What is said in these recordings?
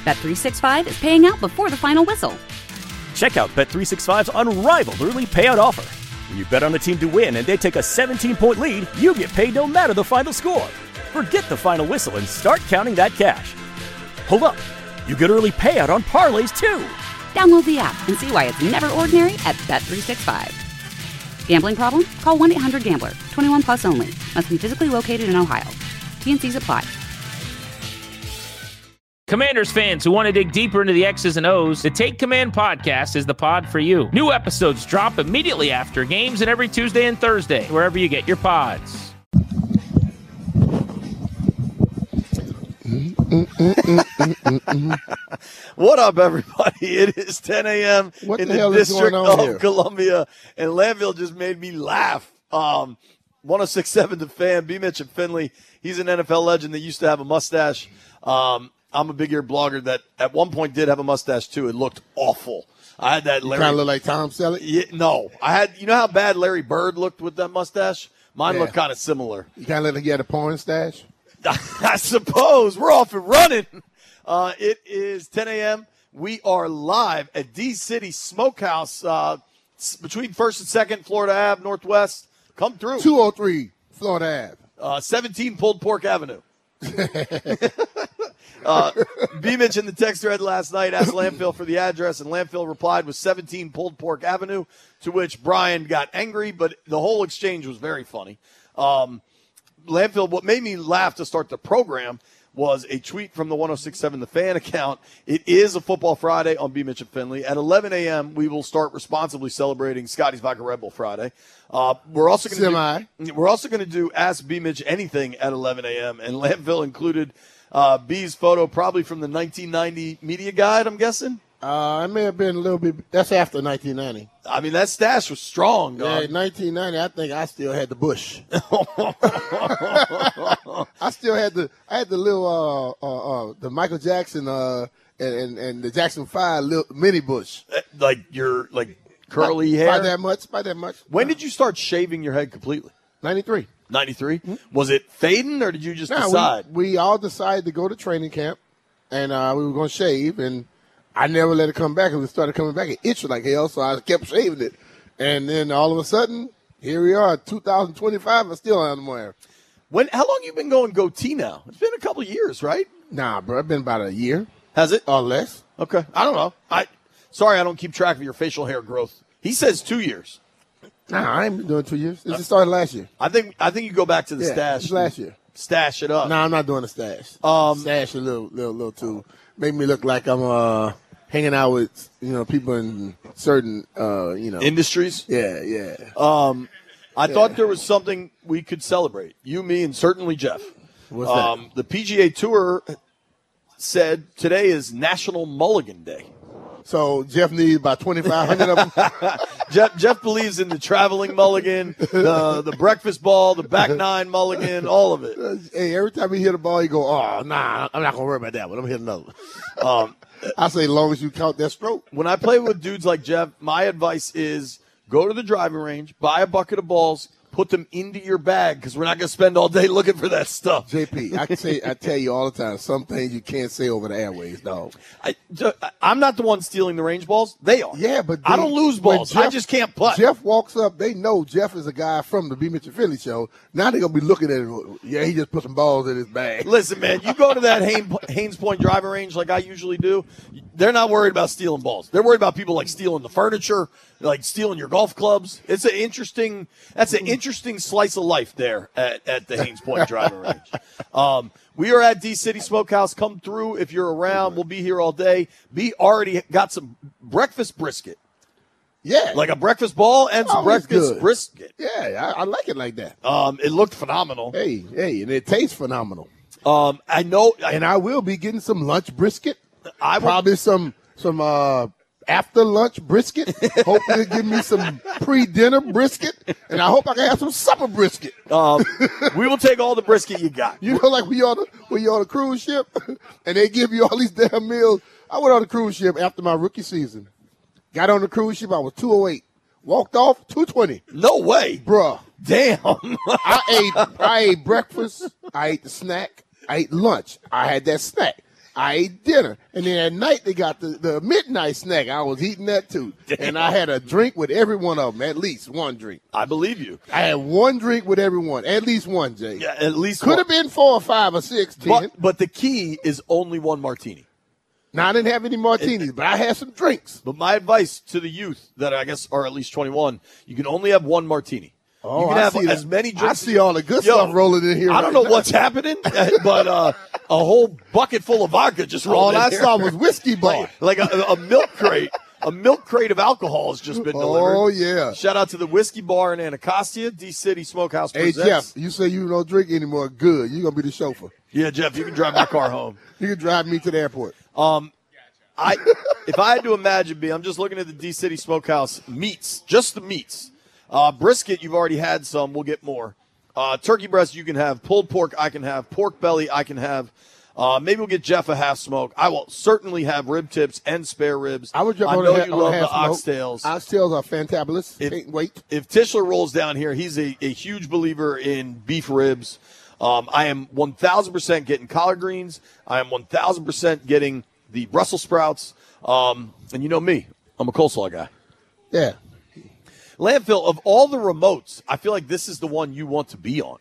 Bet365 is paying out before the final whistle. Check out Bet365's unrivaled early payout offer. When you bet on a team to win and they take a 17-point lead, you get paid no matter the final score. Forget the final whistle and start counting that cash. Hold up. You get early payout on parlays, too. Download the app and see why it's never ordinary at Bet365. Gambling problem? Call 1-800-GAMBLER. 21 plus only. Must be physically located in Ohio. T&Cs apply. Commanders fans who want to dig deeper into the X's and O's, the Take Command podcast is the pod for you. New episodes drop immediately after games and every Tuesday and Thursday, wherever you get your pods. What up, everybody? It is 10 a.m. in the District of Columbia, and Landfill just made me laugh. 106.7 The Fan, B. Mitch and Finley. He's an NFL legend that used to have a mustache. I'm a big ear blogger that at one point did have a mustache too. It looked awful. I had that. Larry. Kind of look like Tom Selleck? Yeah, no, I had. You know how bad Larry Bird looked with that mustache? Mine looked kind of similar. You kind of look like you had a porn stash? I suppose. We're off and running. It is 10 a.m. We are live at D-City Smokehouse between 1st and 2nd, Florida Ave, Northwest. Come through. 203 Florida Ave. 17 Pulled Pork Avenue. B-Mitch in the text thread last night asked Landfill for the address, and Landfill replied with 17 Pulled Pork Avenue, to which Brian got angry, but the whole exchange was very funny. Landfill, what made me laugh to start the program was a tweet from the 106.7 The Fan account. It is a Football Friday on B. Mitch and Finley. At 11 a.m., we will start responsibly celebrating Scotty's Vodka Red Bull Friday. We're also going to do Ask B. Mitch Anything at 11 a.m., and Landfill included B's photo probably from the 1990 media guide, I'm guessing. It may have been a little bit. That's after 1990. I mean, that stash was strong, dog. Yeah, 1990, I think I still had the bush. I still had the little the Michael Jackson and the Jackson 5 little mini bush. Like your curly hair? By that much. When did you start shaving your head completely? 93. 93? Mm-hmm. Was it fading, or did you just decide? We all decided to go to training camp, and we were going to shave, and I never let it come back. It started coming back. It itched like hell, so I kept shaving it. And then all of a sudden, here we are, 2025, and still on the hair. How long you been going goatee now? It's been a couple of years, right? Nah, bro. It's been about a year. Has it? Or less. Okay. I don't know. Sorry, I don't keep track of your facial hair growth. He says 2 years. Nah, I ain't been doing 2 years. It just started last year. I think you go back to the stash. Last year. Stash it up. Nah, I'm not doing a stash. Stash a little too. Make me look like I'm hanging out with people in certain industries. Yeah. I thought there was something we could celebrate. You, me, and certainly Jeff. What's that? The PGA Tour said today is National Mulligan Day. So Jeff needs about 2,500 of them. Jeff believes in the traveling mulligan, the breakfast ball, the back nine mulligan, all of it. Hey, every time he hit a ball, he go, "Oh, nah, I'm not gonna worry about that one. I'm hitting another one." I say, as long as you count that stroke. When I play with dudes like Jeff, my advice is go to the driving range, buy a bucket of balls, put them into your bag, because we're not going to spend all day looking for that stuff. JP, I tell you all the time, some things you can't say over the airways, dog. I'm not the one stealing the range balls. They are. Yeah, but I don't lose balls. I just can't putt. Jeff walks up. They know Jeff is a guy from the B. Mitch and Philly show. Now they're going to be looking at it. Yeah, he just put some balls in his bag. Listen, man, you go to that Haynes Point driving range like I usually do, they're not worried about stealing balls. They're worried about people like stealing the furniture, like stealing your golf clubs. That's an interesting slice of life there at the Haynes Point driving range. We are at D-City Smokehouse. Come through if you're around. We'll be here all day. B already got some breakfast brisket. Yeah. Like a breakfast ball and some breakfast brisket. Yeah, I like it like that. It looked phenomenal. Hey, and it tastes phenomenal. I know. And I will be getting some lunch brisket. Probably some after lunch brisket. Hopefully give me some pre-dinner brisket. And I hope I can have some supper brisket. We will take all the brisket you got. You know, like when you're on a cruise ship and they give you all these damn meals. I went on a cruise ship after my rookie season. Got on the cruise ship, I was 208. Walked off, 220. No way. Bruh. Damn. I ate breakfast. I ate the snack. I ate lunch. I had that snack. I ate dinner. And then at night, they got the midnight snack. I was eating that, too. Damn. And I had a drink with every one of them, at least one drink. I believe you. I had one drink with everyone, at least one, Jay. Yeah, at least Could have been 4 or 5 or 6, 10. But the key is only one martini. Now, I didn't have any martinis, but I had some drinks. But my advice to the youth that I guess are at least 21, you can only have one martini. Oh, you can I have see as that. many drinks. I see all the good stuff rolling in here. I don't know what's happening, but a whole bucket full of vodka just rolled in All I here. saw was whiskey bar. Like a milk crate. A milk crate of alcohol has just been delivered. Oh, yeah. Shout out to the Whiskey Bar in Anacostia, D-City Smokehouse Hey, presents. Jeff, you say you don't drink anymore. Good. You're going to be the chauffeur. Yeah, Jeff, you can drive my car home. You can drive me to the airport. If I had to imagine, I'm just looking at the D-City Smokehouse meats, just the meats. Brisket, you've already had some. We'll get more. Turkey breast, you can have. Pulled pork, I can have. Pork belly, I can have. Maybe we'll get Jeff a half smoke. I will certainly have rib tips and spare ribs. I would jump I on know the you love the half oxtails. smoke. Oxtails are fantabulous. Can't wait. If Tischler rolls down here, he's a huge believer in beef ribs. I am 1,000% getting collard greens. I am 1,000% getting the Brussels sprouts. And you know me, I'm a coleslaw guy. Yeah. Landfill, of all the remotes, I feel like this is the one you want to be on.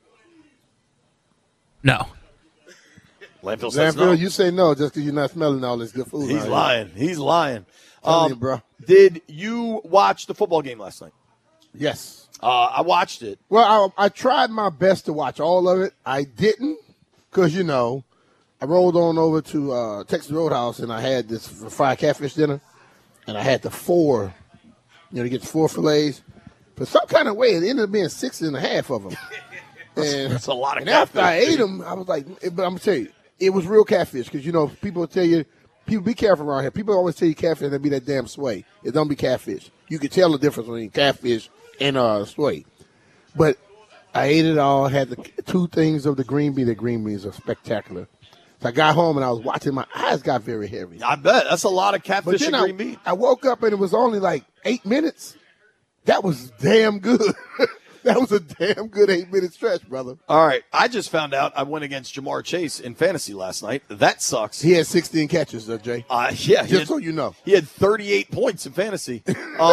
No. Landfill says Landfill, no. you say no just because you're not smelling all this good food. He's lying. He's lying. Tell you, bro. Did you watch the football game last night? Yes. I watched it. Well, I tried my best to watch all of it. I didn't because, I rolled on over to Texas Roadhouse and I had this fried catfish dinner. And I had the 4, to get the 4 fillets. For some kind of way, it ended up being 6.5 of them. And That's a lot of And after I catfish. ate them, I was like, but I'm going to tell you, it was real catfish because, people tell you, people be careful around here. People always tell you catfish and they be that damn sway. It don't be catfish. You can tell the difference between catfish and sway. But I ate it all, had the 2 things of the green bean. The green beans are spectacular. So I got home and I was watching, my eyes got very heavy. I bet. That's a lot of But catfish then and green bean. I woke up and it was only like 8 minutes. That was damn good. That was a damn good 8-minute stretch, brother. All right. I just found out I went against Jamar Chase in fantasy last night. That sucks. He had 16 catches, Jay. Yeah. Just so you know. He had 38 points in fantasy.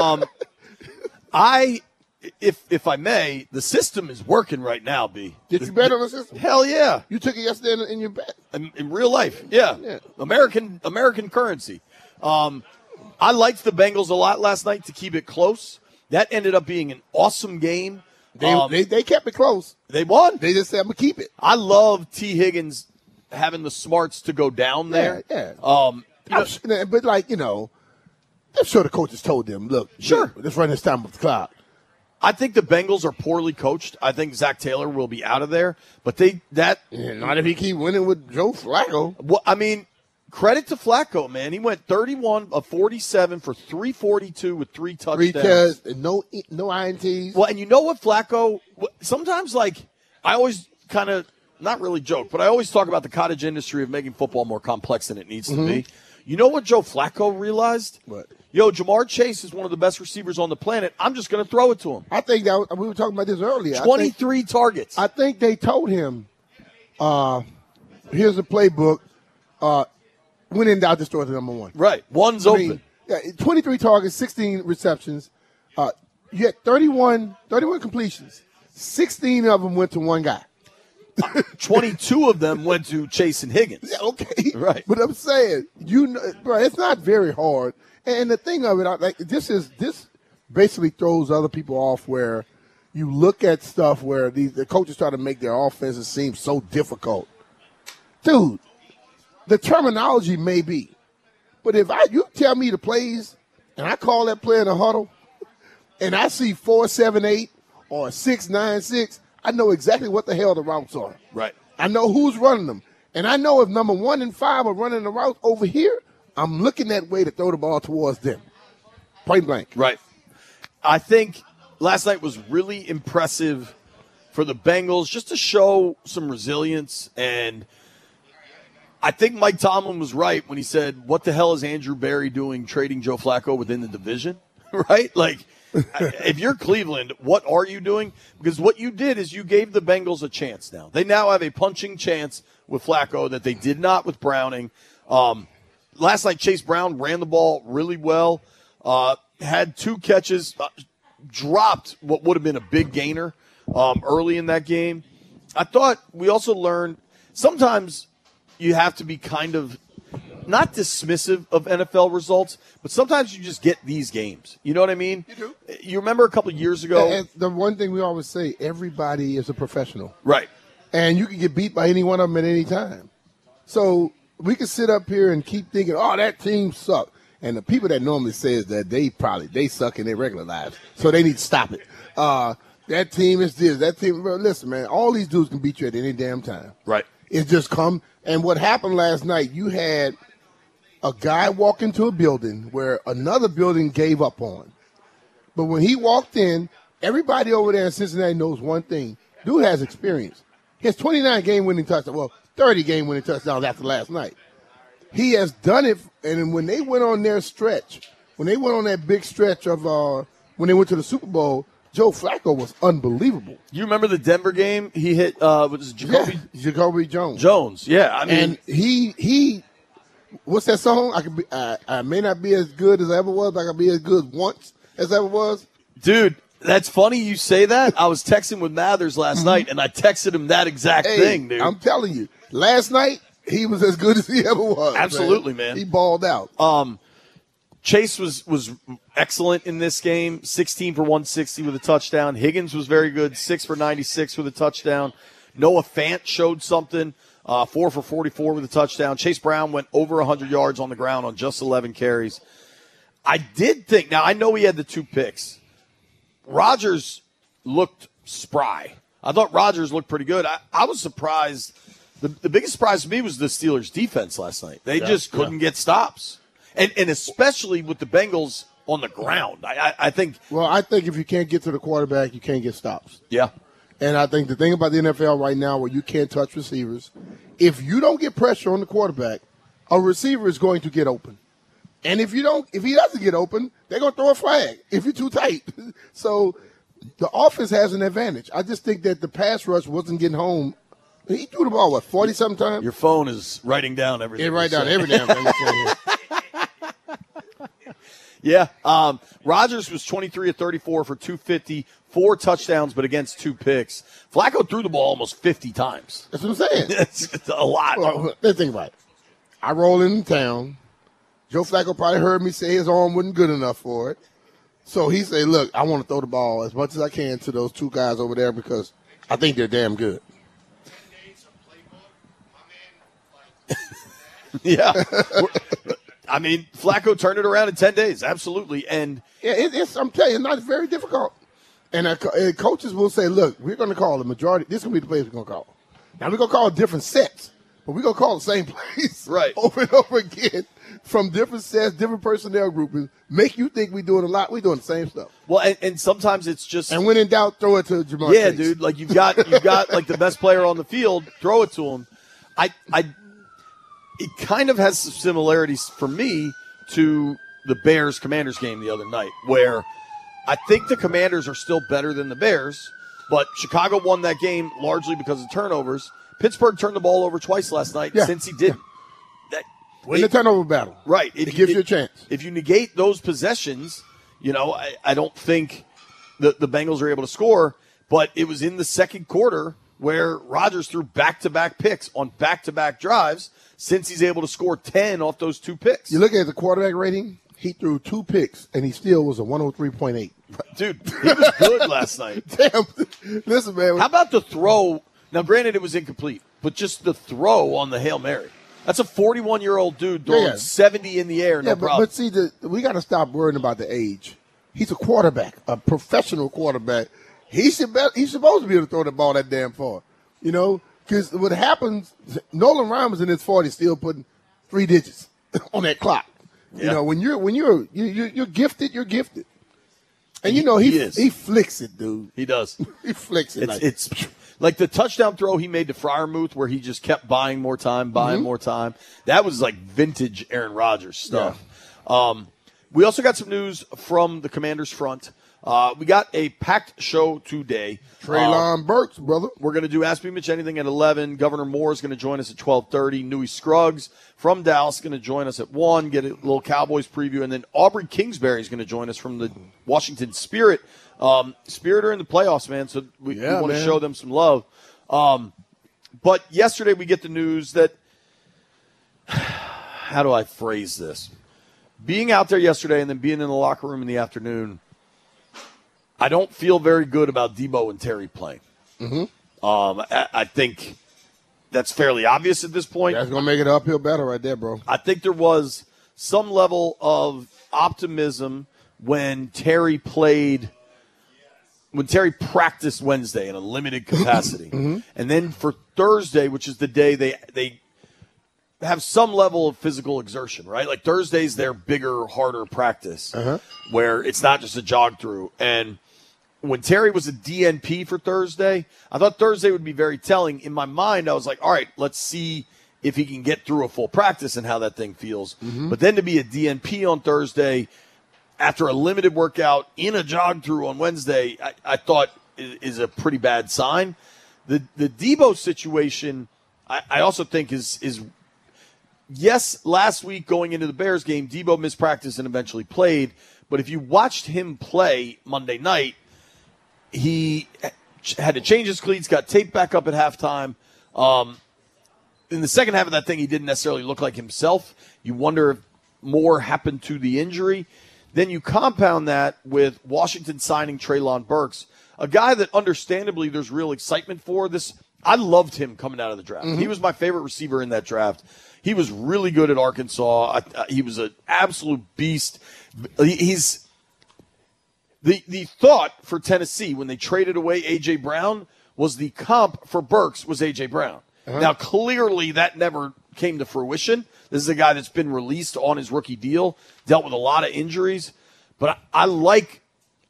If I may, the system is working right now, B. Did you bet on the system? Hell yeah. You took it yesterday in your bet. In real life, yeah. American currency. I liked the Bengals a lot last night to keep it close. That ended up being an awesome game. They kept it close. They won. They just said, I'm going to keep it. I love T. Higgins having the smarts to go down there. Yeah. But I'm sure the coaches told them, look, Sure. let's run this time up the clock. I think the Bengals are poorly coached. I think Zach Taylor will be out of there. But Not if he keep winning with Joe Flacco. Well, I mean, credit to Flacco, man. He went 31 of 47 for 342 with 3 touchdowns. 3 touchdowns, no INTs. Well, and you know what, Flacco, sometimes, I always kind of, not really joke, but I always talk about the cottage industry of making football more complex than it needs to be. You know what Joe Flacco realized? What? Yo, Jamar Chase is one of the best receivers on the planet. I'm just going to throw it to him. I think that we were talking about this earlier. 23 targets. I think they told him, here's the playbook. When in doubt, just throw it to number 1. Right. One's open. 23 targets, 16 receptions. You had 31 completions. 16 of them went to one guy. 22 of them went to Chase and Higgins. Yeah, okay. Right. But I'm saying, bro, it's not very hard. And the thing of it, this basically throws other people off where you look at stuff where the coaches try to make their offenses seem so difficult. Dude, the terminology may be, but if you tell me the plays and I call that play in a huddle and I see 4-7-8 or 6-9-6, I know exactly what the hell the routes are. Right. I know who's running them. And I know if number 1 and 5 are running the route over here, I'm looking that way to throw the ball towards them. Point blank. Right. I think last night was really impressive for the Bengals just to show some resilience. And I think Mike Tomlin was right when he said, what the hell is Andrew Berry doing trading Joe Flacco within the division? Right? If you're Cleveland, what are you doing? Because what you did is you gave the Bengals a chance now. They now have a punching chance with Flacco that they did not with Browning. Last night, Chase Brown ran the ball really well, had 2 catches, dropped what would have been a big gainer early in that game. I thought we also learned sometimes you have to be kind of not dismissive of NFL results, but sometimes you just get these games. You know what I mean? You do. You remember a couple of years ago? And the one thing we always say, everybody is a professional. Right. And you can get beat by any one of them at any time. So we can sit up here and keep thinking, oh, that team sucked. And the people that normally says that they suck in their regular lives. So they need to stop it. That team is this. That team, bro, listen, man, all these dudes can beat you at any damn time. Right. It's just come. And what happened last night, you had a guy walk into a building where another building gave up on. But when he walked in, everybody over there in Cincinnati knows one thing. Dude has experience. He has 29 game-winning touchdowns. Well, 30 game-winning touchdowns after last night. He has done it. And when they went on their stretch, when they went on that big stretch of when they went to the Super Bowl, Joe Flacco was unbelievable. You remember the Denver game? He hit was Jacoby Jacoby Jones. Jones, yeah. I mean, And he what's that song? I may not be as good as I ever was, but I can be as good once as I ever was. dude, that's funny you say that. I was texting with Mathers last night, and I texted him that exact thing, dude. I'm telling you, last night he was as good as he ever was. Absolutely, man. He balled out. Chase was excellent in this game, 16 for 160 with a touchdown. Higgins was very good, 6 for 96 with a touchdown. Noah Fant showed something, 4 for 44 with a touchdown. Chase Brown went over 100 yards on the ground on just 11 carries. I did think, now I know he had the 2 picks. Rodgers looked spry. I thought Rodgers looked pretty good. I was surprised. The biggest surprise to me was the Steelers' defense last night. They just couldn't get stops. And especially with the Bengals on the ground. I think. Well, I think if you can't get to the quarterback, you can't get stops. Yeah. And I think the thing about the NFL right now where you can't touch receivers, if you don't get pressure on the quarterback, a receiver is going to get open. And if he doesn't get open, they're going to throw a flag if you're too tight. So the offense has an advantage. I just think that the pass rush wasn't getting home. He threw the ball, 40-something times? Your phone is writing down everything. It write down every damn thing. Yeah. Rodgers was 23 of 34 for 250, 4 touchdowns, but against 2 picks. Flacco threw the ball almost 50 times. That's what I'm saying. It's a lot. Well, let's think about it. I roll into town. Joe Flacco probably heard me say his arm wasn't good enough for it. So he said, look, I want to throw the ball as much as I can to those 2 guys over there because I think they're damn good. Yeah. I mean, Flacco turned it around in 10 days. Absolutely. And yeah, I'm telling you, it's not very difficult. And coaches will say, look, we're going to call the majority. This is going to be the plays we're going to call. Now, we're going to call different sets, but we're going to call the same plays over and over again from different sets, different personnel groupings. Make you think we're doing a lot. We're doing the same stuff. Well, and sometimes it's just. And when in doubt, throw it to Jamar Yeah, Chase. dude. Like you've got like the best player on the field. Throw it to him. It kind of has some similarities for me to the Bears-Commanders game the other night, where I think the Commanders are still better than the Bears, but Chicago won that game largely because of turnovers. Pittsburgh turned the ball over twice last night since he didn't. Win the turnover battle. Right. It gives you a chance. If you negate those possessions, I don't think the Bengals are able to score, but it was in the second quarter where Rodgers threw back-to-back picks on back-to-back drives since he's able to score 10 off those 2 picks. You look at the quarterback rating, he threw 2 picks, and he still was a 103.8. Dude, he was good last night. Damn. Listen, man. How about the throw? Now, granted, it was incomplete, but just the throw on the Hail Mary. That's a 41-year-old dude throwing 70 in the air, no problem. But see, we got to stop worrying about the age. He's a quarterback, a professional quarterback. He's supposed to be able to throw the ball that damn far, Because what happens, Nolan Ryan was in his 40s still putting 3 digits on that clock. Yeah. When you're gifted, you're gifted. And he flicks it, dude. He does. He flicks it. It's like the touchdown throw he made to Freiermuth where he just kept buying more time. That was like vintage Aaron Rodgers stuff. Yeah. We also got some news from the Commanders front. We got a packed show today. Treylon Burks, brother. We're going to do Ask Me Mitch Anything at 11. Governor Moore is going to join us at 12:30. Newey Scruggs from Dallas is going to join us at 1, get a little Cowboys preview. And then Aubrey Kingsbury is going to join us from the Washington Spirit. Spirit are in the playoffs, man, so we want to show them some love. But yesterday we get the news that – how do I phrase this? Being out there yesterday and then being in the locker room in the afternoon – I don't feel very good about Debo and Terry playing. Mm-hmm. I think that's fairly obvious at this point. That's going to make it an uphill battle right there, bro. I think there was some level of optimism when Terry practiced Wednesday in a limited capacity. Mm-hmm. And then for Thursday, which is the day they have some level of physical exertion, right? Like Thursday's their bigger, harder practice where it's not just a jog through. And when Terry was a DNP for Thursday, I thought Thursday would be very telling. In my mind, I was like, all right, let's see if he can get through a full practice and how that thing feels. Mm-hmm. But then to be a DNP on Thursday after a limited workout in a jog through on Wednesday, I thought is a pretty bad sign. The Debo situation, I also think is yes, last week going into the Bears game, Debo missed practice and eventually played. But if you watched him play Monday night, he had to change his cleats, got taped back up at halftime. In the second half of that thing, he didn't necessarily look like himself. You wonder if more happened to the injury. Then you compound that with Washington signing Treylon Burks, a guy that understandably there's real excitement for. I loved him coming out of the draft. Mm-hmm. He was my favorite receiver in that draft. He was really good at Arkansas. He was an absolute beast. He's the thought for Tennessee when they traded away A.J. Brown was the comp for Burks was A.J. Brown. Uh-huh. Now, clearly that never came to fruition. This is a guy that's been released on his rookie deal, dealt with a lot of injuries. But I like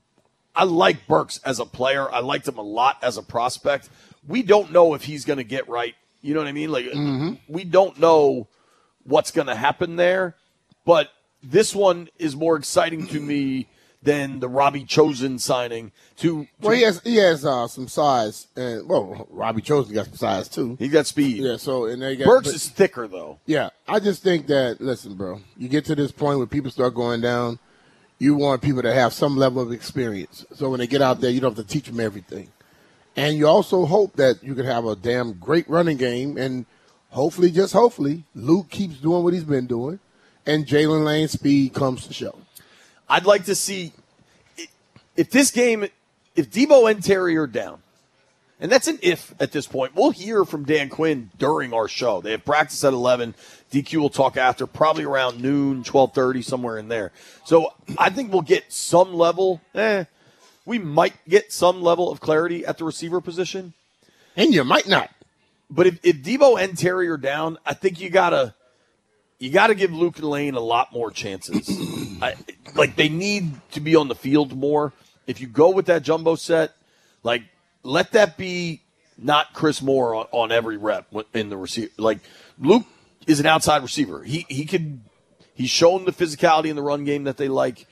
Burks as a player. I liked him a lot as a prospect. We don't know if he's going to get right. You know what I mean? Like, we don't know what's going to happen there. But this one is more exciting to me than the Robbie Chosen signing. Well, he has some size, and Robbie Chosen got some size too. He got speed. Yeah. So and they got Burks is thicker though. Yeah, I just think that listen, bro, you get to this point where people start going down. You want people to have some level of experience, so when they get out there, you don't have to teach them everything. And you also hope that you can have a damn great running game, and hopefully, just hopefully, Luke keeps doing what he's been doing, and Jalen Lane's speed comes to show. I'd like to see if this game, if Debo and Terry are down, and that's an if at this point. We'll hear from Dan Quinn during our show. They have practice at 11. DQ will talk after, probably around noon, 12:30, somewhere in there. So I think we'll get some level. We might get some level of clarity at the receiver position. And you might not. But if Debo and Terry are down, I think you gotta give Luke and Lane a lot more chances. They need to be on the field more. If you go with that jumbo set, let that be not Chris Moore on every rep in the receiver. Like, Luke is an outside receiver. He's shown the physicality in the run game that they like.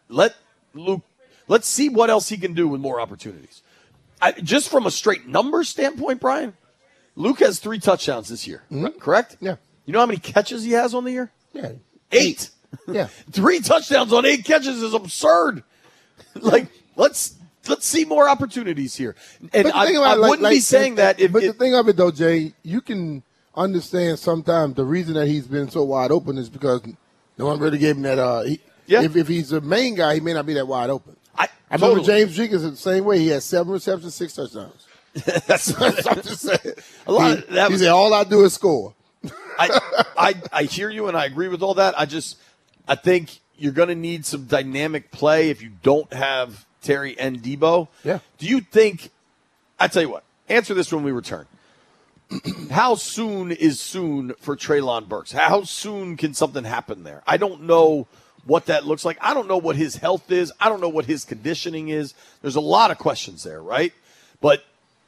Let's see what else he can do with more opportunities. Just from a straight number standpoint, Brian, Luke has 3 touchdowns this year, correct? Yeah. You know how many catches he has on the year? Yeah. 8. Yeah. 3 touchdowns on 8 catches is absurd. Let's see more opportunities here. And I wouldn't be saying that if. But the thing of it, though, Jay, you can understand sometimes the reason that he's been so wide open is because no one really gave him that. If he's the main guy, he may not be that wide open. I remember James Jenkins the same way. He had 7 receptions, 6 touchdowns. That's what I'm just saying. He said, all I do is score. I hear you, and I agree with all that. I think you're going to need some dynamic play if you don't have Terry and Debo. Yeah. Do you think – I tell you what. Answer this when we return. How soon is soon for Treylon Burks? How soon can something happen there? I don't know what that looks like. I don't know what his health is. I don't know what his conditioning is. There's a lot of questions there, right? But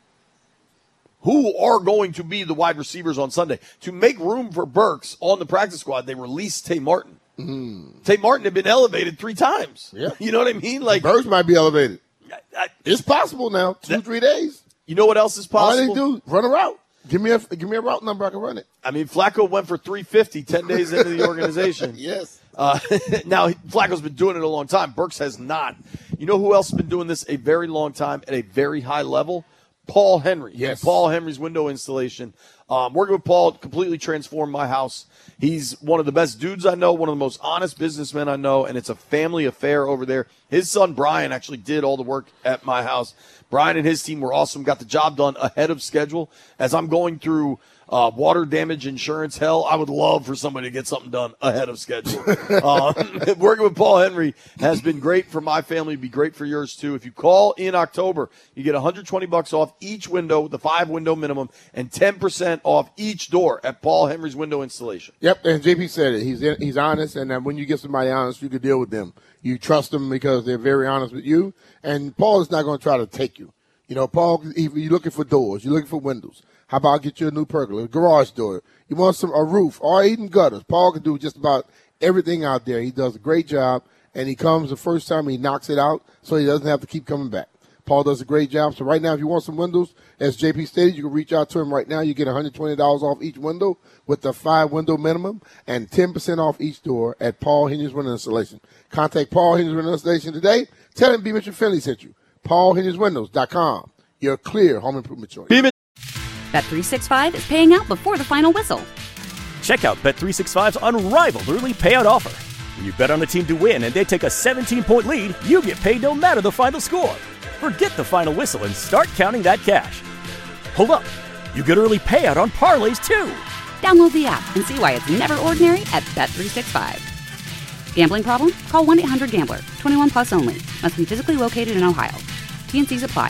who are going to be the wide receivers on Sunday? To make room for Burks on the practice squad, they released Tay Martin. Tate Martin had been elevated 3 times. Yeah. You know what I mean? Like, Birds might be elevated. It's possible now. 2-3 days. You know what else is All possible? they do, run a route. Give me a route number, I can run it. I mean, Flacco went for 350 10 days into the organization. Yes. Now, Flacco's been doing it a long time. Burks has not. You know who else has been doing this a very long time at a very high level? Paul Henry. Yes. Paul Henry's window installation. Working with Paul completely transformed my house. He's one of the best dudes I know, one of the most honest businessmen I know, and it's a family affair over there. His son, Brian, actually did all the work at my house. Brian and his team were awesome, got the job done ahead of schedule. As I'm going through water damage insurance hell, I would love for somebody to get something done ahead of schedule. Working with Paul Henry has been great for my family, be great for yours too. If you call in October, you get $120 off each window, the 5-window minimum, and 10% off each door at Paul Henry's window installation. Yep, and JP said it. He's honest, and when you get somebody honest, you can deal with them. You trust them because they're very honest with you, and Paul is not going to try to take you. You know, Paul, if you're looking for doors, you're looking for windows. How about get you a new pergola, a garage door? You want a roof, or even gutters. Paul can do just about everything out there. He does a great job, and he comes the first time, he knocks it out, so he doesn't have to keep coming back. Paul does a great job. So right now, if you want some windows, as JP stated, you can reach out to him right now. You get $120 off each window with the 5-window minimum and 10% off each door at Paul Henry's Window Installation. Contact Paul Henry's Window Installation today. Tell him B. Mitchell Finley sent you. PaulHenry'sWindows.com. Your clear home improvement choice. Bet365 is paying out before the final whistle. Check out Bet365's unrivaled early payout offer. When you bet on a team to win and they take a 17-point lead, you get paid no matter the final score. Forget the final whistle and start counting that cash. Hold up. You get early payout on parlays, too. Download the app and see why it's never ordinary at Bet365. Gambling problem? Call 1-800-GAMBLER. 21 plus only. Must be physically located in Ohio. T&Cs apply.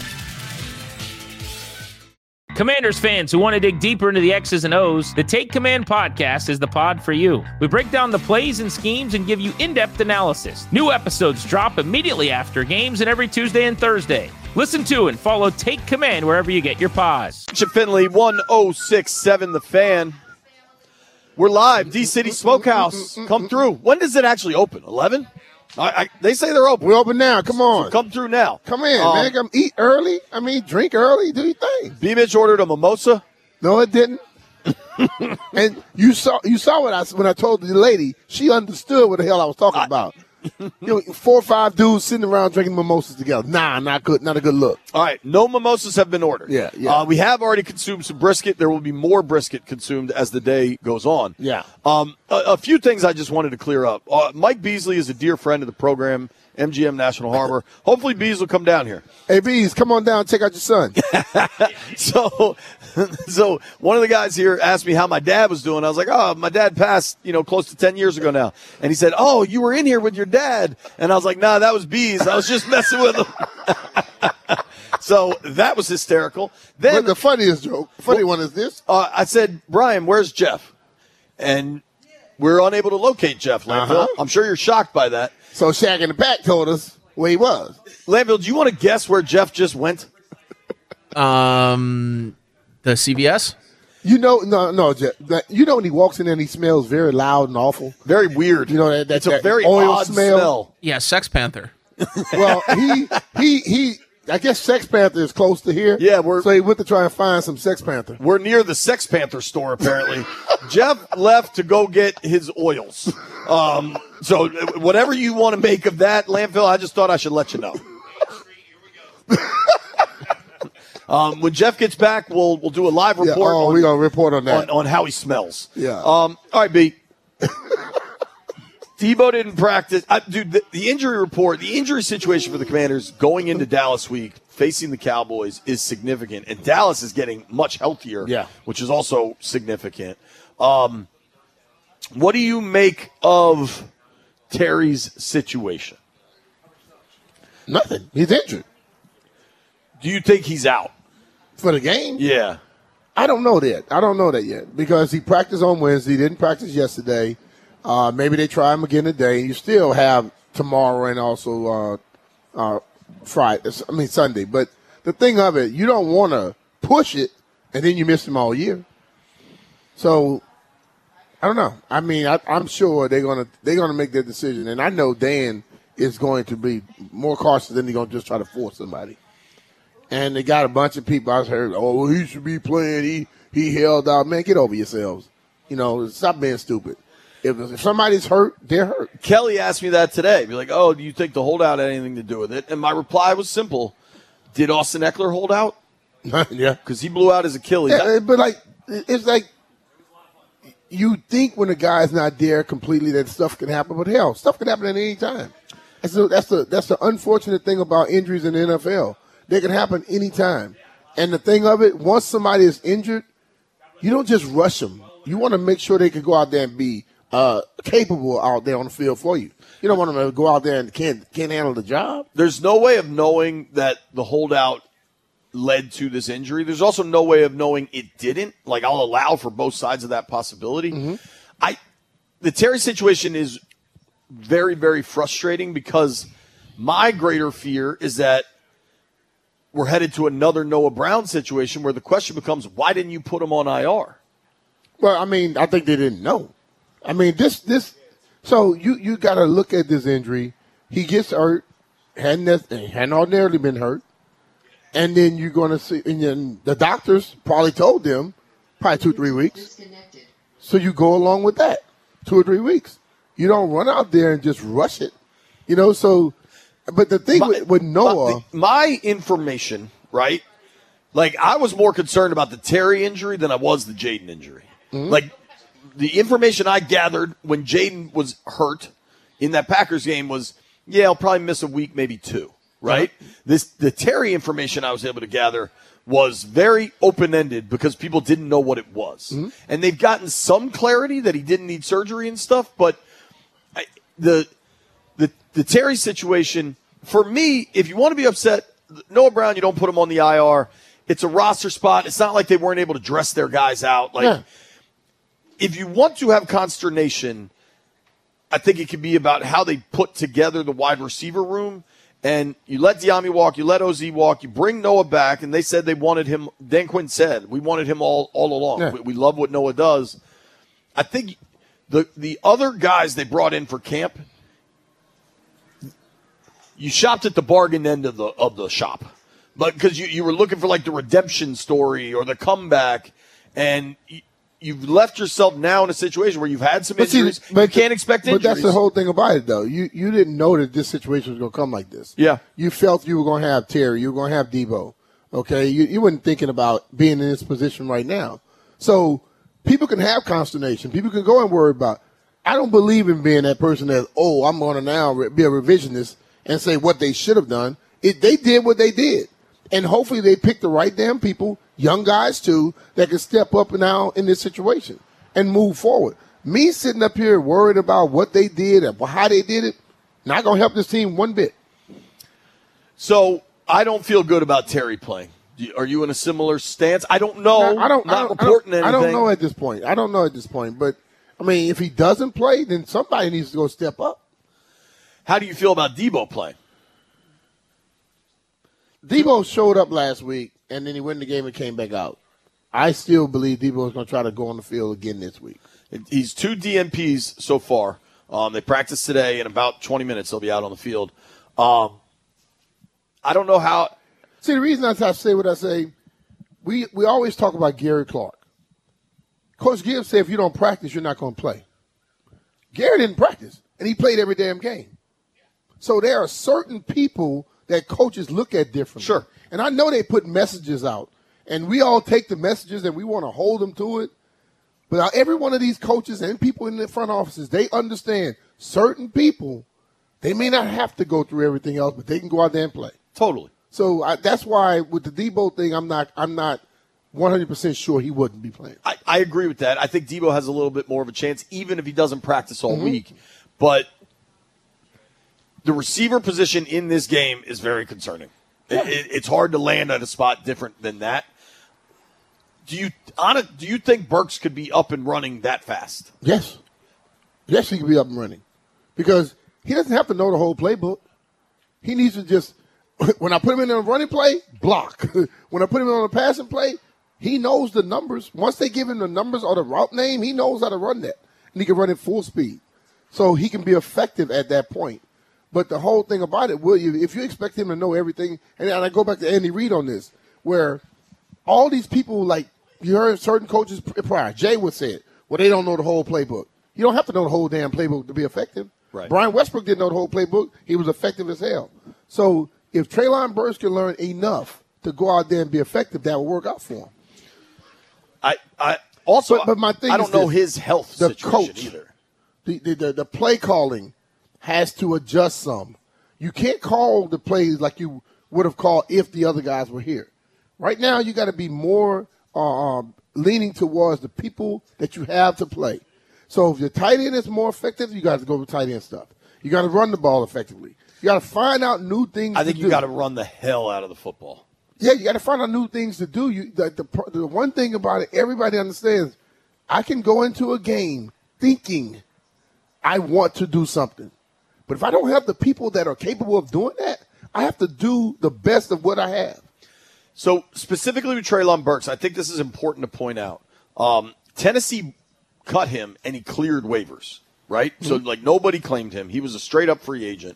Commanders fans who want to dig deeper into the X's and O's, the Take Command podcast is the pod for you. We break down the plays and schemes and give you in-depth analysis. New episodes drop immediately after games and every Tuesday and Thursday. Listen to and follow Take Command wherever you get your pods. Chip Finley, 1067 The Fan. We're live. D-City Smokehouse. Come through. When does it actually open? 11? They say they're open. We're open now. Come on. So come through now. Come in, man. Come eat early. Drink early. Do your thing. B-Mitch ordered a mimosa. No, it didn't. And you saw when I told the lady, she understood what the hell I was talking about. 4 or 5 dudes sitting around drinking mimosas together. Nah, not good. Not a good look. All right, no mimosas have been ordered. Yeah. We have already consumed some brisket. There will be more brisket consumed as the day goes on. Yeah. A few things I just wanted to clear up. Mike Beasley is a dear friend of the program, MGM National Harbor. Hopefully Bees will come down here. Hey, Bees, come on down and check out your son. So one of the guys here asked me how my dad was doing. I was like, oh, my dad passed, close to 10 years ago now. And he said, oh, you were in here with your dad. And I was like, nah, that was Bees. I was just messing with him. So that was hysterical. Then But the funny one is this. I said, Brian, where's Jeff? And we're unable to locate Jeff Landfill. I'm sure you're shocked by that. So Shaq in the back told us where he was. Landfill, do you want to guess where Jeff just went? The CVS? No, Jeff. When he walks in there and he smells very loud and awful. Very weird. That's a very oil odd smell. Yeah, Sex Panther. Well, he I guess Sex Panther is close to here. Yeah, so he went to try and find some Sex Panther. We're near the Sex Panther store, apparently. Jeff left to go get his oils. So whatever you want to make of that, Landfill, I just thought I should let you know. When Jeff gets back, we'll do a live report. We're going to report on that. On how he smells. Yeah. All right, B. Debo didn't practice. Dude, the injury report, the injury situation for the Commanders going into Dallas week, facing the Cowboys, is significant. And Dallas is getting much healthier, which is also significant. What do you make of Terry's situation? Nothing. He's injured. Do you think he's out? For the game? Yeah. I don't know that yet because he practiced on Wednesday, didn't practice yesterday. Maybe they try him again today. You still have tomorrow and also Sunday. But the thing of it, you don't want to push it and then you miss him all year. So I don't know. I mean, I'm sure they're gonna make their decision, and I know Dan is going to be more cautious than he's gonna just try to force somebody. And they got a bunch of people I heard, oh, well, he should be playing. He held out. Man, get over yourselves. Stop being stupid. If somebody's hurt, they're hurt. Kelly asked me that today. Be like, oh, do you think the holdout had anything to do with it? And my reply was simple. Did Austin Eckler hold out? Yeah. Because he blew out his Achilles. Yeah, but, it's like you think when a guy's not there completely that stuff can happen. But, hell, stuff can happen at any time. That's the unfortunate thing about injuries in the NFL. They can happen anytime. And the thing of it, once somebody is injured, you don't just rush them. You want to make sure they can go out there and be capable out there on the field for you. You don't want them to go out there and can't handle the job. There's no way of knowing that the holdout led to this injury. There's also no way of knowing it didn't. Like, I'll allow for both sides of that possibility. Mm-hmm. The Terry situation is very, very frustrating because my greater fear is that we're headed to another Noah Brown situation where the question becomes, why didn't you put him on IR? Well, I mean, I think they didn't know. I mean, this. So you got to look at this injury. He gets hurt, hadn't ordinarily been hurt, and then you're going to see. And then the doctors probably told them, probably 2-3 weeks. So you go along with that, 2 or 3 weeks. You don't run out there and just rush it, So, but the thing with Noah, my information, right? Like, I was more concerned about the Terry injury than I was the Jaden injury. Mm-hmm. Like, the information I gathered when Jaden was hurt in that Packers game was, he'll probably miss a week, maybe 2, right? Uh-huh. The Terry information I was able to gather was very open-ended because people didn't know what it was. Mm-hmm. And they've gotten some clarity that he didn't need surgery and stuff, but the Terry situation, for me, if you want to be upset, Noah Brown, you don't put him on the IR. It's a roster spot. It's not like they weren't able to dress their guys out. If you want to have consternation, I think it could be about how they put together the wide receiver room. And you let Diami walk, you let OZ walk, you bring Noah back, and they said they wanted him. Dan Quinn said, we wanted him all along. Yeah. We love what Noah does. I think the other guys they brought in for camp, you shopped at the bargain end of the shop. But because you were looking for like the redemption story or the comeback, and you've left yourself now in a situation where you've had some injuries. You can't expect injuries. But that's the whole thing about it, though. You didn't know that this situation was going to come like this. Yeah. You felt you were going to have Terry. You were going to have Debo. Okay? You weren't thinking about being in this position right now. So people can have consternation. People can go and worry about. I don't believe in being that person that, I'm going to now be a revisionist and say what they should have done. They did what they did. And hopefully they pick the right damn people, young guys too, that can step up now in this situation and move forward. Me sitting up here worried about what they did and how they did it, not going to help this team one bit. So I don't feel good about Terry playing. Are you in a similar stance? I don't know. I don't know at this point. But, I mean, if he doesn't play, then somebody needs to go step up. How do you feel about Debo playing? Debo showed up last week, and then he went in the game and came back out. I still believe Debo is going to try to go on the field again this week. He's 2 DNPs so far. They practice today. In about 20 minutes, they'll be out on the field. I don't know how. See, the reason I say what I say, we always talk about Gary Clark. Coach Gibbs said if you don't practice, you're not going to play. Gary didn't practice, and he played every damn game. So there are certain people that coaches look at differently. Sure. And I know they put messages out, and we all take the messages and we want to hold them to it. But every one of these coaches and people in the front offices, they understand certain people, they may not have to go through everything else, but they can go out there and play. Totally. So that's why with the Debo thing, I'm not 100% sure he wouldn't be playing. I agree with that. I think Debo has a little bit more of a chance, even if he doesn't practice all week. But the receiver position in this game is very concerning. Yeah. It's hard to land at a spot different than that. Do you think Burks could be up and running that fast? Yes. Yes, he could be up and running. Because he doesn't have to know the whole playbook. He needs to just, when I put him in a running play, block. When I put him in on a passing play, he knows the numbers. Once they give him the numbers or the route name, he knows how to run that. and he can run at full speed. So he can be effective at that point. But the whole thing about it, if you expect him to know everything, and I go back to Andy Reid on this, where all these people, like you heard certain coaches prior, Jay would say it, well, they don't know the whole playbook. You don't have to know the whole damn playbook to be effective. Right. Brian Westbrook didn't know the whole playbook. He was effective as hell. So if Treylon Burks can learn enough to go out there and be effective, that will work out for him. I also, but my thing I don't know his health the situation coach, either. The play calling has to adjust some. You can't call the plays like you would have called if the other guys were here. Right now, you got to be more leaning towards the people that you have to play. So if your tight end is more effective, you got to go with tight end stuff. You got to run the ball effectively. You got to find out new things. I think you got to run the hell out of the football. Yeah, you got to find out new things to do. The one thing about it, everybody understands, I can go into a game thinking I want to do something. But if I don't have the people that are capable of doing that, I have to do the best of what I have. So specifically with Treylon Burks, I think this is important to point out. Tennessee cut him and he cleared waivers, right? Mm-hmm. So like nobody claimed him. He was a straight up free agent.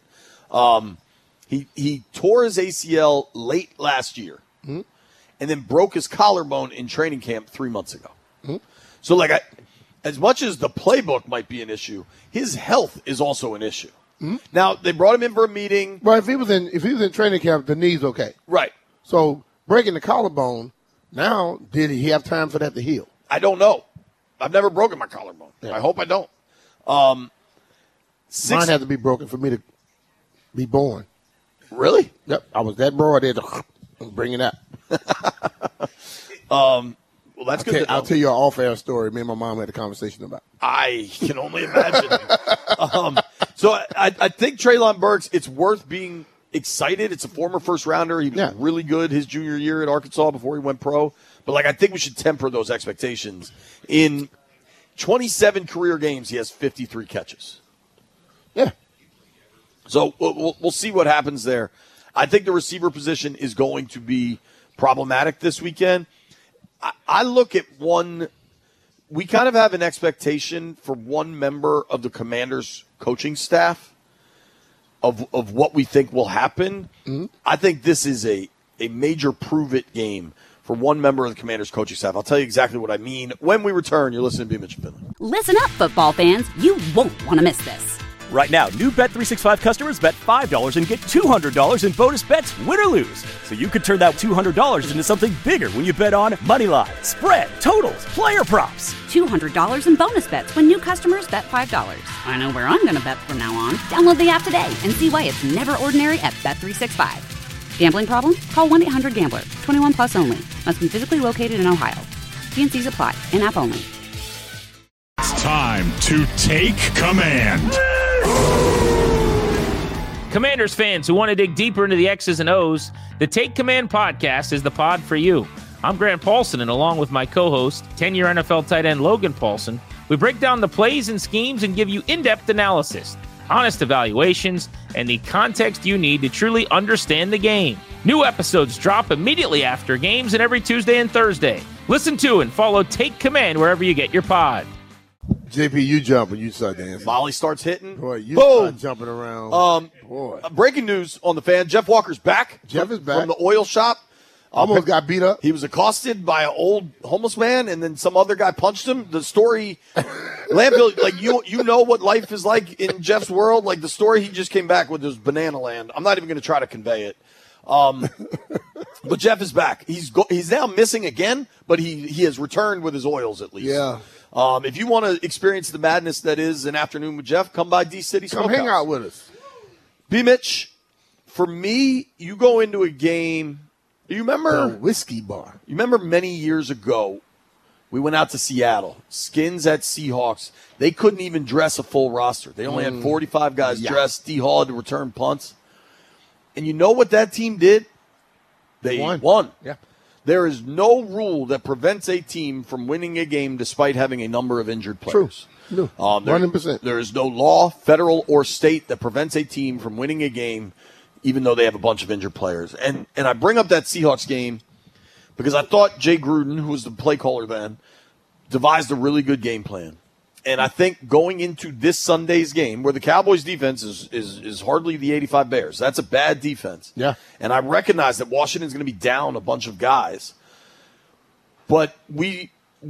He tore his ACL late last year, mm-hmm. and then broke his collarbone in training camp 3 months ago. Mm-hmm. So as much as the playbook might be an issue, his health is also an issue. Mm-hmm. Now they brought him in for a meeting. Well, if he was in training camp, the knee's okay, right? So breaking the collarbone, now did he have time for that to heal? I don't know. I've never broken my collarbone. Yeah. I hope I don't. Mine had to be broken for me to be born. Really? Yep. I was that broad there to bring it up. Well, that's good. I'll tell you an off-air story. Me and my mom had a conversation about. I can only imagine. So I think Treylon Burks, it's worth being excited. It's a former first-rounder. He was really good his junior year at Arkansas before he went pro. But, I think we should temper those expectations. In 27 career games, he has 53 catches. Yeah. So we'll see what happens there. I think the receiver position is going to be problematic this weekend. I look at one – we kind of have an expectation for one member of the Commanders' coaching staff of what we think will happen. Mm-hmm. I think this is a major prove-it game for one member of the Commanders' coaching staff. I'll tell you exactly what I mean when we return. You're listening to B. Mitch and Finley. Listen up, football fans. You won't want to miss this. Right now, new Bet365 customers bet $5 and get $200 in bonus bets, win or lose. So you could turn that $200 into something bigger when you bet on moneyline, spread, totals, player props. $200 in bonus bets when new customers bet $5. I know where I'm going to bet from now on. Download the app today and see why it's never ordinary at Bet365. Gambling problem? Call 1-800-GAMBLER. 21 plus only. Must be physically located in Ohio. T&Cs apply. In-app only. It's time to take command. Commanders fans who want to dig deeper into the X's and O's, the Take Command podcast is the pod for you. I'm Grant Paulson, and along with my co-host, 10-year NFL tight end Logan Paulson, we break down the plays and schemes and give you in-depth analysis, honest evaluations, and the context you need to truly understand the game. New episodes drop immediately after games and every Tuesday and Thursday. Listen to and follow Take Command wherever you get your pod. JP, you jumping, you start dancing. Molly starts hitting. Boy, you boom, start jumping around. Boy. Breaking news on the fan. Jeff Walker's back. Jeff is back. From the oil shop. Almost got beat up. He was accosted by an old homeless man, and then some other guy punched him. The story, Landfill, you know what life is like in Jeff's world. Like the story he just came back with was Banana Land. I'm not even going to try to convey it. But Jeff is back. He's now missing again, but he has returned with his oils at least. Yeah. If you want to experience the madness that is an afternoon with Jeff, come by D-City Smokehouse. Come hang out with us. B-Mitch, for me, you go into a game. You remember the whiskey bar? You remember many years ago, we went out to Seattle. Skins at Seahawks. They couldn't even dress a full roster. They only had 45 guys dressed. D. Hall had to return punts. And you know what that team did? They won. Yeah. There is no rule that prevents a team from winning a game despite having a number of injured players. True. 100%. There is no law, federal or state, that prevents a team from winning a game even though they have a bunch of injured players. And I bring up that Seahawks game because I thought Jay Gruden, who was the play caller then, devised a really good game plan. And I think going into this Sunday's game, where the Cowboys' defense is hardly the 85 Bears, that's a bad defense. Yeah. And I recognize that Washington's going to be down a bunch of guys. But I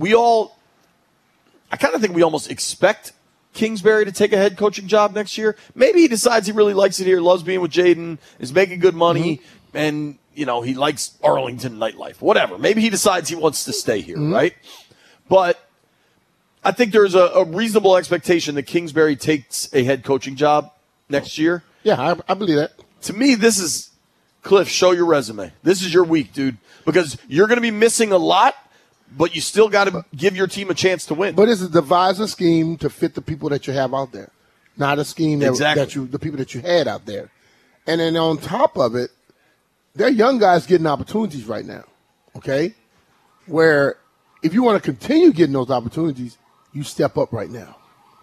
kind of think we almost expect Kingsbury to take a head coaching job next year. Maybe he decides he really likes it here, loves being with Jaden, is making good money, and, he likes Arlington nightlife. Whatever. Maybe he decides he wants to stay here, right? But I think there's a reasonable expectation that Kingsbury takes a head coaching job next year. Yeah, I believe that. To me, this is, Cliff, show your resume. This is your week, dude, because you're going to be missing a lot, but you still got to give your team a chance to win. But it's a devise a scheme to fit the people that you have out there, not a scheme that the people that you had out there. And then on top of it, they're young guys getting opportunities right now, okay, where if you want to continue getting those opportunities, you step up right now.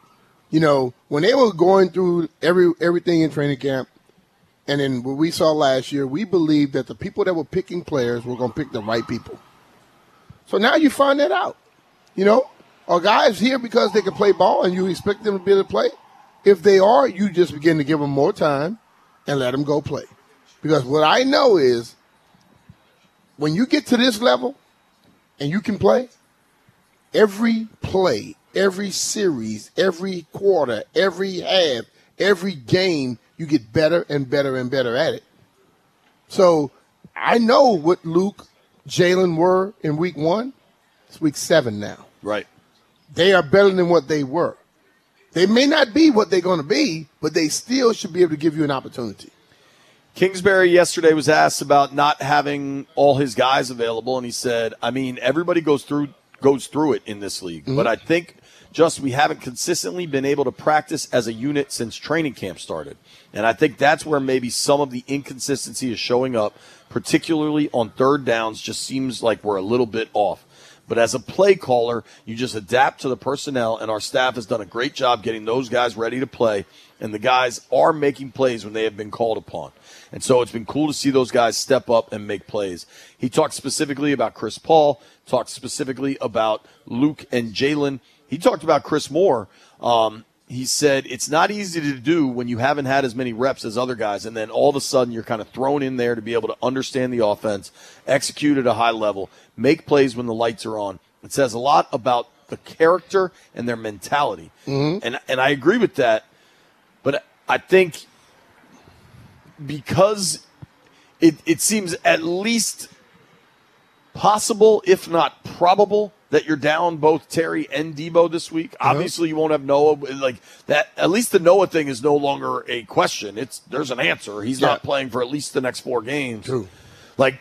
When they were going through everything in training camp, and then what we saw last year, we believed that the people that were picking players were going to pick the right people. So now you find that out. Are guys here because they can play ball and you expect them to be able to play? If they are, you just begin to give them more time and let them go play. Because what I know is when you get to this level and you can play, every play, every series, every quarter, every half, every game, you get better and better and better at it. So I know what Luke, Jalen were in week 1. It's week 7 now. Right. They are better than what they were. They may not be what they're going to be, but they still should be able to give you an opportunity. Kingsbury yesterday was asked about not having all his guys available, and he said, everybody goes through it in this league, but I think just we haven't consistently been able to practice as a unit since training camp started. And I think that's where maybe some of the inconsistency is showing up, particularly on third downs. Just seems like we're a little bit off. But as a play caller, you just adapt to the personnel, and our staff has done a great job getting those guys ready to play, and the guys are making plays when they have been called upon. And so it's been cool to see those guys step up and make plays. He talked specifically about Chris Paul, talked specifically about Luke and Jalen. He talked about Chris Moore. He said it's not easy to do when you haven't had as many reps as other guys, and then all of a sudden you're kind of thrown in there to be able to understand the offense, execute at a high level, make plays when the lights are on. It says a lot about the character and their mentality. And I agree with that, but I think because it seems at least possible, if not probable, that you're down both Terry and Debo this week. Obviously, you won't have Noah. Like that, at least the Noah thing is no longer a question. There's an answer. He's not playing for at least the next 4 games. True. Like,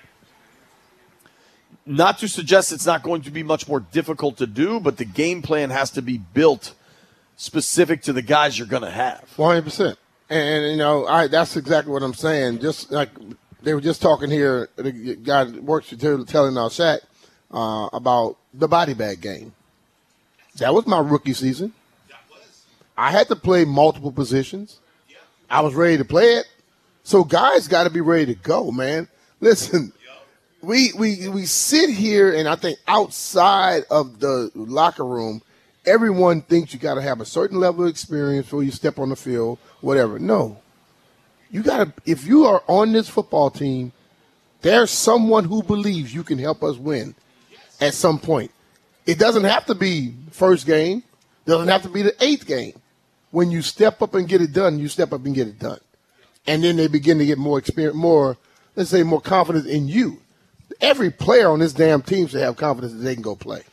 not to suggest it's not going to be much more difficult to do, but the game plan has to be built specific to the guys you're going to have. 100%. And that's exactly what I'm saying. Just like they were just talking here, the guy that works telling our Shaq about the body bag game. That was my rookie season. I had to play multiple positions. I was ready to play it. So guys got to be ready to go, man. Listen, we sit here, and I think outside of the locker room, everyone thinks you got to have a certain level of experience before you step on the field, whatever. No. You got to, if you are on this football team, there's someone who believes you can help us win at some point. It doesn't have to be first game. Doesn't have to be the 8th game. When you step up and get it done, you step up and get it done. And then they begin to get more experience, more confidence in you. Every player on this damn team should have confidence that they can go play.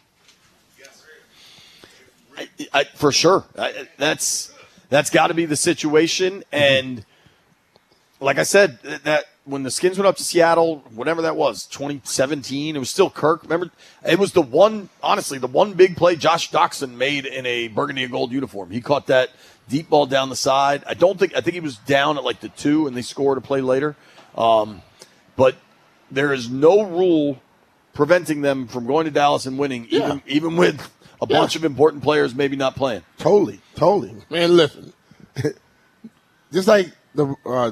For sure. That's got to be the situation. And like I said, that when the Skins went up to Seattle, whatever that was, 2017, it was still Kirk. Remember, it was the one big play Josh Doxson made in a burgundy and gold uniform. He caught that deep ball down the side. I think he was down at like the 2, and they scored a play later. But there is no rule preventing them from going to Dallas and winning, even with a bunch of important players maybe not playing. Totally. Man, listen. Just like the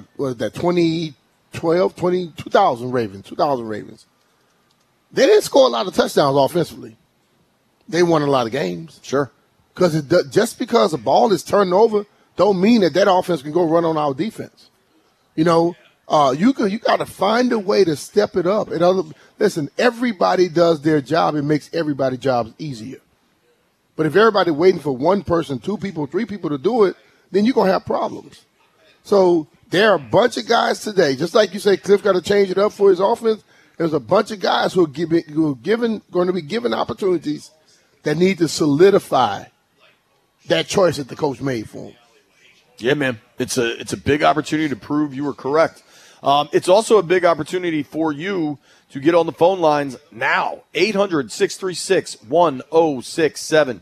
2000 Ravens. They didn't score a lot of touchdowns offensively. They won a lot of games. Sure. Because just because a ball is turned over don't mean that offense can go run on our defense. You know, you got to find a way to step it up. Listen, everybody does their job. It makes everybody's jobs easier. But if everybody waiting for one person, 2 people, 3 people to do it, then you're going to have problems. So there are a bunch of guys today, just like you say, Cliff got to change it up for his offense. There's a bunch of guys who are going to be given opportunities that need to solidify that choice that the coach made for him. Yeah, man. It's a big opportunity to prove you were correct. It's also a big opportunity for you to get on the phone lines now. 800-636-1067.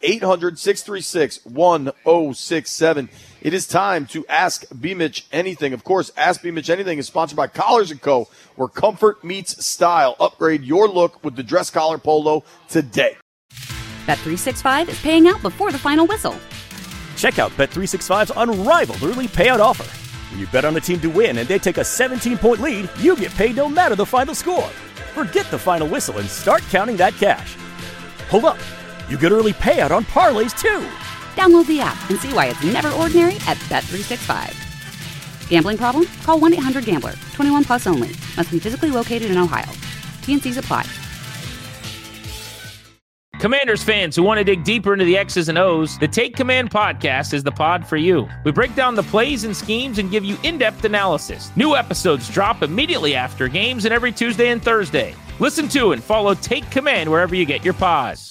800-636-1067. It is time to Ask B-Mitch Anything. Of course, Ask B-Mitch Anything is sponsored by Collars & Co., where comfort meets style. Upgrade your look with the dress collar polo today. Bet365 is paying out before the final whistle. Check out Bet365's unrivaled early payout offer. When you bet on a team to win and they take a 17-point lead, you get paid no matter the final score. Forget the final whistle and start counting that cash. Hold up. You get early payout on parlays, too. Download the app and see why it's never ordinary at Bet365. Gambling problem? Call 1-800-GAMBLER. 21 plus only. Must be physically located in Ohio. T&Cs apply. Commanders fans who want to dig deeper into the X's and O's, the Take Command podcast is the pod for you. We break down the plays and schemes and give you in-depth analysis. New episodes drop immediately after games and every Tuesday and Thursday. Listen to and follow Take Command wherever you get your pods.